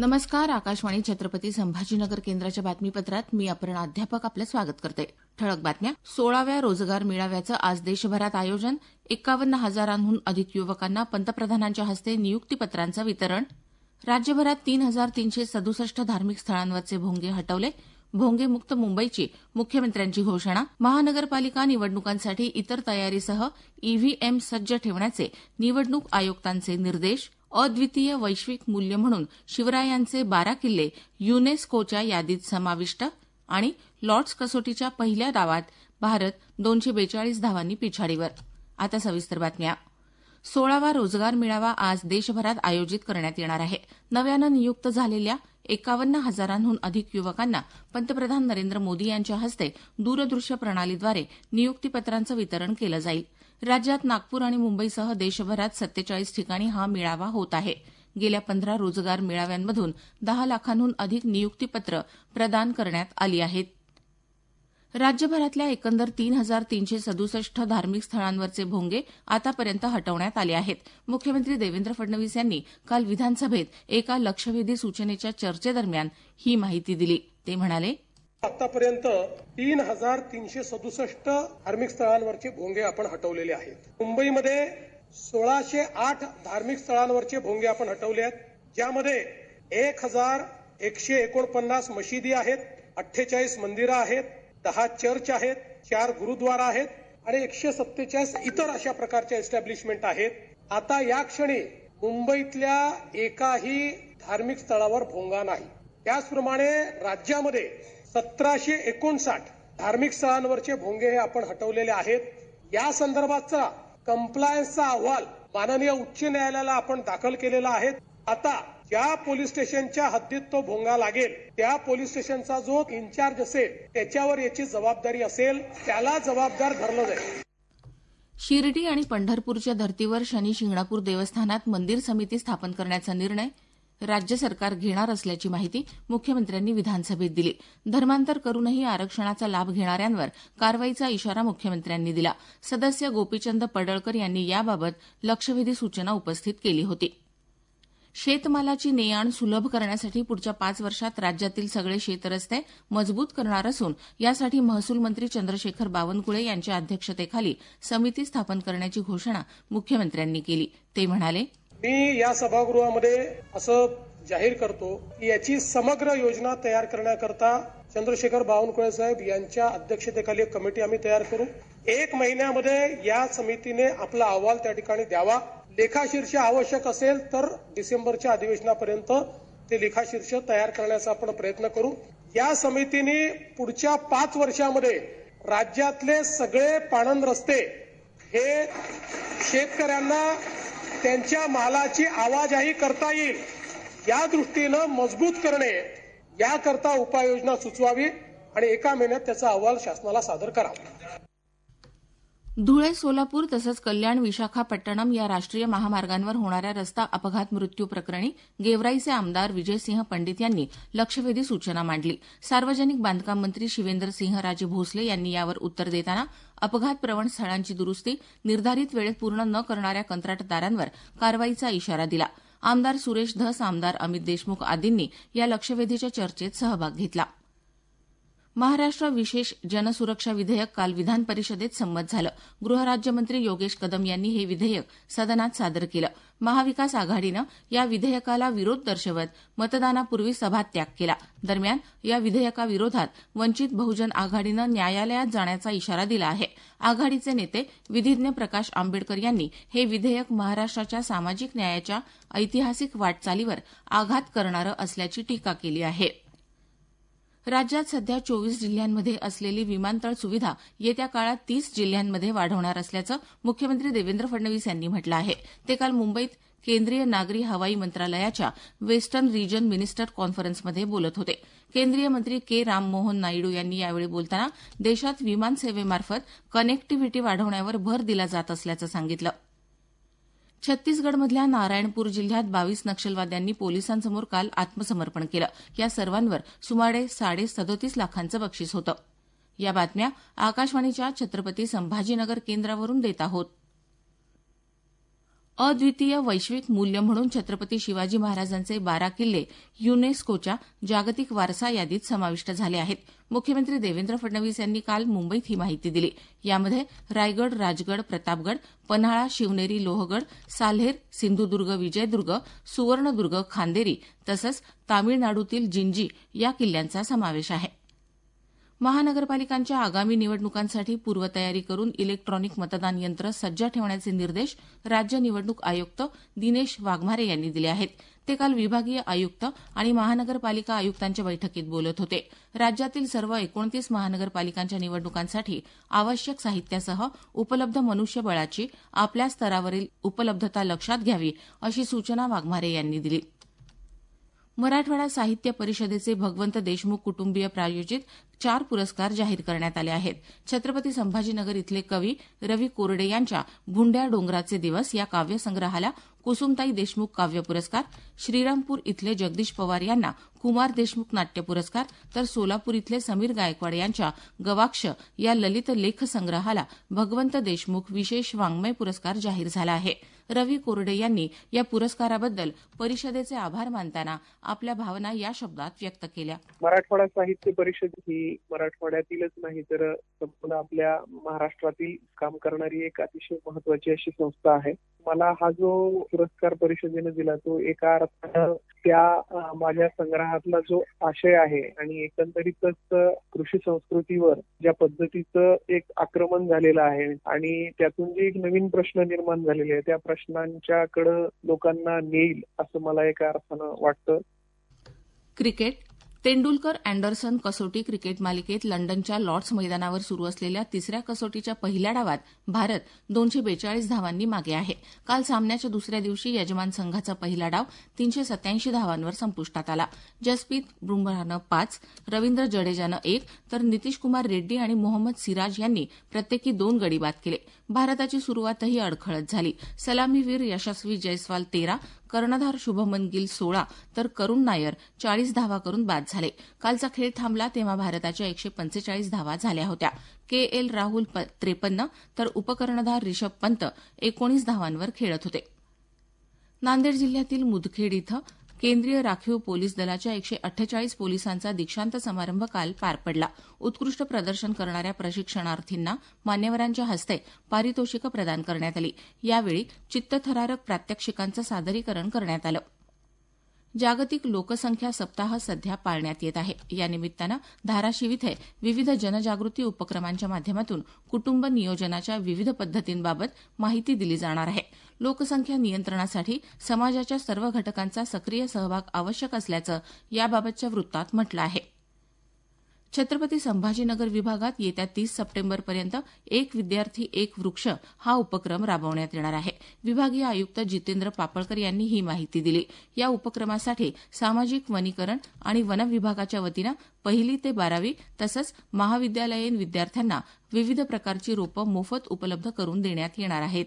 नमस्कार. आकाशवाणी छत्रपती संभाजीनगर केंद्राच्या बातमीपत्रात मी अपर्णा अध्यापक आपलं स्वागत करते. ठळक बातम्या. 16व्या रोजगार मेळाव्याचं आज देशभरात आयोजन. 51,000हून अधिक युवकांना पंतप्रधानांच्या हस्ते नियुक्तीपत्रांचं वितरण. राज्यभरात 3,367 धार्मिक स्थळांवरचे भोंगे हटवले. भोंगेमुक्त मुंबईची मुख्यमंत्र्यांची घोषणा. महानगरपालिका निवडणुकांसाठी इतर तयारीसह ईव्हीएम सज्ज ठेवण्याचे निवडणूक आयुक्तांचे निर्देश. अद्वितीय वैश्विक मूल्य म्हणून शिवरायांचे 12 किल्ले युनेस्कोच्या यादीत समाविष्ट. आणि लॉर्ड्स कसोटीच्या पहिल्या डावात भारत 242 धावांनी पिछाडीवर. आता सविस्तर बातम्या. 16वा रोजगार मेळावा आज देशभरात आयोजित करण्यात येणार आहे. नव्यानं नियुक्त झालेल्या 51,000हून अधिक युवकांना पंतप्रधान नरेंद्र मोदी यांच्या हस्ते दूरदृश्य प्रणालीद्वारे नियुक्तीपत्रांचं वितरण केलं जाईल. राज्यात नागपूर आणि मुंबईसह देशभरात 47 ठिकाणी हा मेळावा होत आहे. गेल्या 15 रोजगार मेळाव्यांमधून 10 लाखांहून अधिक नियुक्तीपत्र प्रदान करण्यात आली आहेत. राज्यभरातल्या एकंदर 3,367 धार्मिक स्थळांवरचे भोंगे आतापर्यंत हटवण्यात आले आहेत. मुख्यमंत्री देवेंद्र फडणवीस यांनी काल विधानसभेत एका लक्षवेधी सूचनेच्या चर्चेदरम्यान ही माहिती दिली. ते म्हणाले, आतापर्यंत 3,367 धार्मिक स्थळांवरचे भोंगे आपण हटवलेले आहेत. मुंबईमध्ये 1,608 धार्मिक स्थळांवरचे भोंगे आपण हटवले आहेत, ज्यामध्ये 1,149 मशिदी आहेत, 48 मंदिरं आहेत, 10 चर्च आहेत, 4 गुरुद्वारा आहेत आणि 147 इतर अशा प्रकारच्या एस्टॅब्लिशमेंट आहेत. आता या क्षणी मुंबईतल्या एकाही धार्मिक स्थळावर भोंगा नाही. त्याचप्रमाणे राज्यामध्ये 1,759 धार्मिक स्थळांवरचे भोंगे हे आपण हटवलेले आहेत. या संदर्भातचा कंप्लायन्सचा अहवाल माननीय उच्च न्यायालयाला आपण दाखल केलेला आहे. आता ज्या पोलीस स्टेशनच्या हद्दीत तो भोंगा लागेल त्या पोलीस स्टेशनचा जो इन्चार्ज असेल त्याच्यावर याची जबाबदारी असेल, त्याला जबाबदार धरलं जाईल. शिर्डी आणि पंढरपूरच्या धर्तीवर शनी शिंगणापूर देवस्थानात मंदिर समिती स्थापन करण्याचा निर्णय राज्य सरकार घेणार असल्याची माहिती मुख्यमंत्र्यांनी विधानसभेत दिली. धर्मांतर करूनही आरक्षणाचा लाभ घेणाऱ्यांवर कारवाईचा इशारा मुख्यमंत्र्यांनी दिला. सदस्य गोपीचंद पडळकर यांनी याबाबत लक्षवेधी सूचना उपस्थित केली होती. शेतमालाची ने-आण सुलभ करण्यासाठी पुढच्या 5 वर्षात राज्यातील सगळे शेतरस्ते मजबूत करणार असून यासाठी महसूल मंत्री चंद्रशेखर बावनकुळे यांच्या अध्यक्षतेखाली समिती स्थापन करण्याची घोषणा मुख्यमंत्र्यांनी केली. ते म्हणाले, मी या सभागृहामध्ये असं जाहीर करतो की याची समग्र योजना तयार करण्याकरता चंद्रशेखर बावनकुळे साहेब यांच्या अध्यक्षतेखाली एक कमिटी आम्ही तयार करू. 1 महिन्यामध्ये या समितीने आपला अहवाल त्या ठिकाणी द्यावा. लेखाशीर्ष आवश्यक असेल तर डिसेंबरच्या अधिवेशनापर्यंत ते लेखाशीर्ष तयार करण्याचा आपण प्रयत्न करू. या समितीने पुढच्या 5 वर्षामध्ये राज्यातले सगळे पाणंद रस्ते हे शेतकऱ्यांना त्यांच्या मालाची आवाजाही करता येईल या दृष्टीनं मजबूत करणे याकरता उपाययोजना सुचवावी आणि 1 महिन्यात त्याचा अहवाल शासनाला सादर करावा. धुळे, सोलापूर तसंच कल्याण, विशाखापट्टणम या राष्ट्रीय महामार्गांवर होणाऱ्या रस्ता अपघात मृत्यू प्रकरणी गेवराईचे आमदार विजयसिंह पंडित यांनी लक्षवेधी सूचना मांडली. सार्वजनिक बांधकाम मंत्री शिवेंद्रसिंहराजे भोसले यांनी यावर उत्तर देताना अपघात प्रवण स्थळांची दुरुस्ती निर्धारित वेळेत पूर्ण न करणाऱ्या कंत्राटदारांवर कारवाईचा इशारा दिला. आमदार सुरेश धस, आमदार अमित देशमुख आदींनी या लक्षवेधीच्या चर्चेत सहभाग घेतला. महाराष्ट्र विशेष जनसुरक्षा विधेयक काल विधान परिषदेत संमत झालं. गृहराज्यमंत्री योगेश कदम यांनी हे विधेयक सदनात सादर केलं. महाविकास आघाडीनं या विधेयकाला विरोध दर्शवत मतदानापूर्वी सभात्याग केला. दरम्यान या विधेयकाविरोधात वंचित बहुजन आघाडीनं न्यायालयात जाण्याचा इशारा दिला आहे. आघाडीचे नेते विधिज्ञ प्रकाश आंबेडकर यांनी हे विधेयक महाराष्ट्राच्या सामाजिक न्यायाच्या ऐतिहासिक वाटचालीवर आघात करणारं असल्याची टीका केली आहे. राज्यात सध्या 24 जिल्ह्यांमध्ये असलेली विमानतळ सुविधा येत्या काळात 30 जिल्ह्यांमध्ये वाढवणार असल्याचं मुख्यमंत्री देवेंद्र फडणवीस यांनी म्हटलं आहे. ते काल मुंबईत केंद्रीय नागरी हवाई मंत्रालयाच्या वेस्टर्न रिजन मिनिस्टर कॉन्फरन्समध्ये बोलत होते. केंद्रीय मंत्री के राममोहन नायडू यांनी यावेळी बोलताना देशात विमानसेवेमार्फत कनेक्टिव्हिटी वाढवण्यावर भर दिला जात असल्याचं सांगितलं. छत्तीसगडमधल्या नारायणपूर जिल्ह्यात 22 नक्षलवाद्यांनी पोलिसांसमोर काल आत्मसमर्पण केलं. या सर्वांवर सुमारे 37.5 लाखांचं बक्षीस होतं. या बातम्या आकाशवाणीच्या छत्रपती संभाजीनगर केंद्रावरून देत आहोत. अद्वितीय वैश्विक मूल्य म्हणून छत्रपती शिवाजी महाराजांचे 12 किल्ले युनेस्कोच्या जागतिक वारसा यादीत समाविष्ट झाले आहेत. मुख्यमंत्री देवेंद्र फडणवीस यांनी काल मुंबईत ही माहिती दिली. यामध्ये रायगड, राजगड, प्रतापगड, पन्हाळा, शिवनेरी, लोहगड, साल्हेर, सिंधुदुर्ग, विजयदुर्ग, सुवर्णदुर्ग, खांदेरी तसंच तामिळनाडूतील जिंजी या किल्ल्यांचा समावेश आहे. महानगरपालिकांच्या आगामी निवडणुकांसाठी पूर्वतयारी करून इलेक्ट्रॉनिक मतदान यंत्र सज्ज ठेवण्याचे निर्देश राज्य निवडणूक आयुक्त दिनेश वाघमारे यांनी दिले आहेत. ते काल विभागीय आयुक्त आणि महानगरपालिका आयुक्तांच्या बैठकीत बोलत होते. राज्यातील सर्व 29 महानगरपालिकांच्या निवडणुकांसाठी आवश्यक साहित्यासह उपलब्ध मनुष्यबळाची आपल्या स्तरावरील उपलब्धता लक्षात घ्यावी अशी सूचना वाघमारे यांनी दिली. मराठवाडा साहित्य परिषदेचे भगवंत देशमुख कुटुंबीय प्रायोजित 4 पुरस्कार जाहीर करण्यात आले आहेत. छत्रपती संभाजीनगर इथले कवी रवी कोरडे यांच्या भुंड्या डोंगराचे दिवस या काव्यसंग्रहाला कुसुमताई देशमुख काव्य पुरस्कार, श्रीरामपूर इथले जगदीश पवार यांना कुमार देशमुख नाट्य पुरस्कार, तर सोलापूर इथले समीर गायकवाड यांच्या गवाक्ष या ललित लेख संग्रहाला भगवंत देशमुख विशेष वाङ्मय पुरस्कार जाहीर झाला आहे. रवी कोरडे यांनी या पुरस्काराबद्दल परिषदेचे आभार मानताना आपल्या भावना या शब्दात व्यक्त केल्या. मराठवाडा साहित्य परिषद ही मराठवाड्यातीलच नाही तर संपूर्ण आपल्या महाराष्ट्रातील काम करणारी एक अतिशय महत्वाची अशी संस्था आहे. मला हा जो पुरस्कार परिषदेने दिला तो एका अर्थानं त्या माझ्या संग्रहातला जो आशय आहे आणि एकंदरीतच कृषी संस्कृतीवर ज्या पद्धतीचं एक आक्रमण झालेलं आहे आणि त्यातून जे एक नवीन प्रश्न निर्माण झालेले आहे त्या प्रश्नांच्याकडे लोकांना नेईल असं मला एका अर्थानं वाटतं. क्रिकेट. तेंडुलकर अँडरसन कसोटी क्रिकेट मालिकेत लंडनच्या लॉर्ड्स मैदानावर सुरू असलेल्या तिसऱ्या कसोटीच्या पहिल्या डावात भारत 242 धावांनी मागे आहे. काल सामन्याच्या दुसऱ्या दिवशी यजमान संघाचा पहिला डाव 387 धावांवर संपुष्टात आला. जसप्रीत बुमराहनं 5, रवींद्र जडेजानं 1 तर नितीश कुमार रेड्डी आणि मोहम्मद सिराज यांनी प्रत्येकी 2 गडी बाद केले. भारताची सुरुवातही अडखळत झाली. सलामीवीर यशस्वी जयस्वाल 13, कर्णधार शुभमन गिल 16 तर करुण नायर 40 धावा करून बाद झाले. कालचा खेळ थांबला तेव्हा भारताच्या 145 धावा झाल्या होत्या. KL राहुल 53 तर उपकर्णधार रिषभ पंत 19 धावांवर खेळत होते. नांदेड जिल्ह्यातील मुदखेड इथं केंद्रीय राखीव पोलीस दलाच्या 148 पोलिसांचा दीक्षांत समारंभ काल पार पडला. उत्कृष्ट प्रदर्शन करणाऱ्या प्रशिक्षणार्थींना मान्यवरांच्या हस्ते पारितोषिकं प्रदान करण्यात आली. यावेळी चित्तथरारक प्रात्यक्षिकांचं सादरीकरण करण्यात आलं. जागतिक लोकसंख्या सप्ताह सध्या पाळण्यात येत आहे. या निमित्तानं धाराशिव इथे विविध जनजागृती उपक्रमांच्या माध्यमातून कुटुंब नियोजनाच्या विविध पद्धतींबाबत माहिती दिली जाणार आहे. लोकसंख्या नियंत्रणासाठी समाजाच्या सर्व घटकांचा सक्रिय सहभाग आवश्यक असल्याचं याबाबतच्या वृत्तात म्हटलं आहे. छत्रपती संभाजीनगर विभागात येत्या 30 सप्टेंबरपर्यंत एक विद्यार्थी एक वृक्ष हा उपक्रम राबवण्यात येणार आहे. विभागीय आयुक्त जितेंद्र पापळकर यांनी ही माहिती दिली. या उपक्रमासाठी सामाजिक वनीकरण आणि वन विभागाच्या वतीनं 1ली ते 12वी तसंच महाविद्यालयीन विद्यार्थ्यांना विविध प्रकारची रोपं मोफत उपलब्ध करून देण्यात येणार आहेत.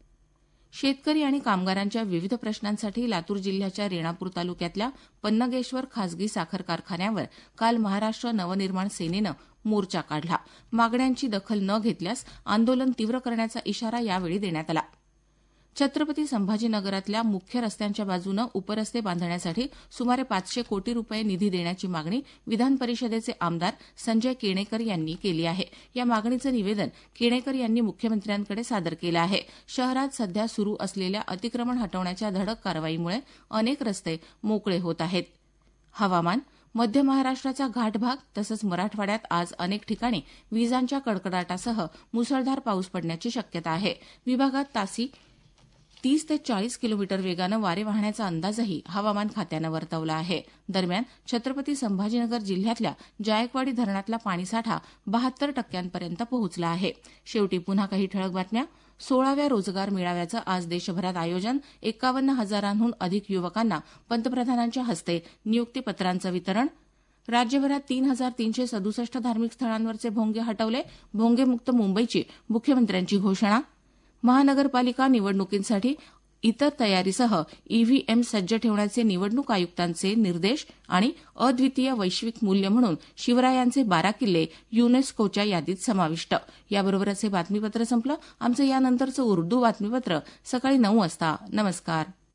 शेतकरी आणि कामगारांच्या विविध प्रश्नांसाठी लातूर जिल्ह्याच्या रेणापूर तालुक्यातल्या पन्नगेश्वर खासगी साखर कारखान्यावर काल महाराष्ट्र नवनिर्माण सेनेनं मोर्चा काढला. मागण्यांची दखल न घेतल्यास आंदोलन तीव्र करण्याचा इशारा यावेळी देण्यात आला. छत्रपती संभाजीनगरातल्या मुख्य रस्त्यांच्या बाजूनं उपरस्ते बांधण्यासाठी सुमारे 500 कोटी रुपये निधी देण्याची मागणी विधान परिषदेचे आमदार संजय केणेकर यांनी केली आहे. या मागणीचं निवेदन केणेकर यांनी मुख्यमंत्र्यांकडे सादर केलं आहे. शहरात सध्या सुरू असलेल्या अतिक्रमण हटवण्याच्या धडक कारवाईमुळे अनेक रस्ते मोकळे होत आहेत. हवामान. मध्य महाराष्ट्राचा घाटभाग तसंच मराठवाड्यात आज अनेक ठिकाणी विजांच्या कडकडाटासह मुसळधार पाऊस पडण्याची शक्यता आहे. विभागात तासी 30 ते 40 किलोमीटर वेगानं वारे वाहण्याचा अंदाजही हवामान खात्यानं वर्तवला आहे. दरम्यान छत्रपती संभाजीनगर जिल्ह्यातल्या जायकवाडी धरणातला पाणीसाठा 72% पोहोचला आहे. शेवटी पुन्हा काही ठळक बातम्या. 16व्या रोजगार मेळाव्याचं आज देशभरात आयोजन. 51,000हून अधिक युवकांना पंतप्रधानांच्या हस्ते नियुक्तीपत्रांचं वितरण. राज्यभरात 3,367 धार्मिक स्थळांवरचे भोंगे हटवले. भोंगेमुक्त मुंबईची मुख्यमंत्र्यांची घोषणा. महानगरपालिका निवडणुकींसाठी इतर तयारीसह ईव्हीएम सज्ज ठेवण्याचे निवडणूक आयुक्तांचे निर्देश आणि अद्वितीय वैश्विक मूल्य म्हणून शिवरायांचे 12 किल्ले युनेस्कोच्या यादीत समाविष्ट. याबरोबरच हे बातमीपत्र संपलं. आमचं यानंतरचं उर्दू बातमीपत्र सकाळी 9 वाजता. नमस्कार.